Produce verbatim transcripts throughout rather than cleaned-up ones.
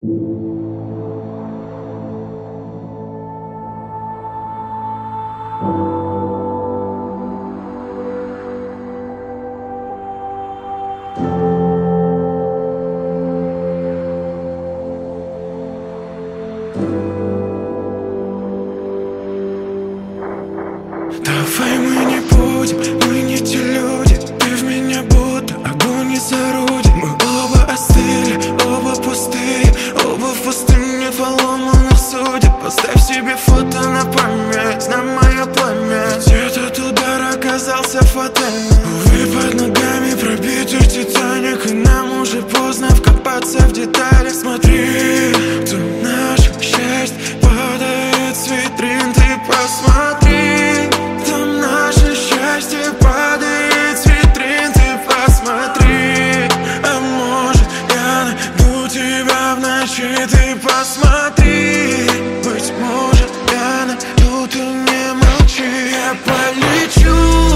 Давай мы не будем, мы не те люди. Ты в меня будто огонь из орудий. Мы оба остыли, оба пустые, оба в пустыне поломанных судеб. Поставь себе фото на память, на мое пламя. Ведь этот удар оказался фатальным. Увы, под ногами пробитый Титаник, и нам уже поздно вкопаться в детали. Смотри, кто наше счастье падает с витрин. Ты посмотри, там наше счастье падает с витрин. Ты посмотри, а может я найду тебя в ночи. Ты посмотри, быть может я найду, ты не молчи. Я полечу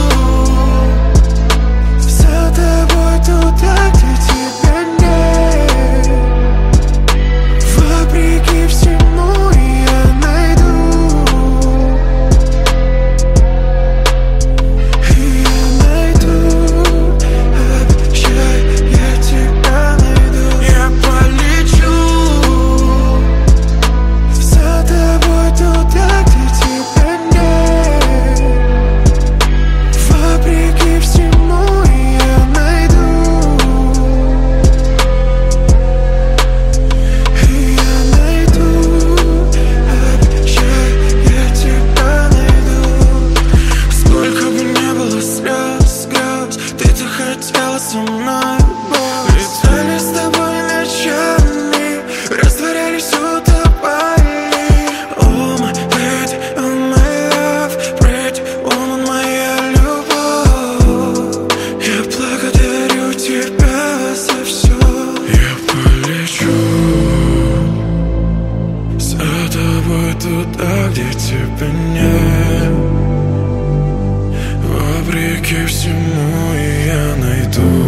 за тобой туда, где тебя нет. Вопреки всему я найду, и я найду, обещаю, я тебя найду. Я полечу за тобой туда, где тебя нет. Вопреки всему я найду, и я найду, обещаю, я тебя найду. Сколько бы не было слез, слез, ты-то хотела со мной быть. Летали с тобой ночами, растворялись, утопали. Oh my lady, oh my love, pretty woman, моя любовь. Я благодарю тебя за все. Я полечу за тобой туда, где тебя нет. Вопреки всему и я найду.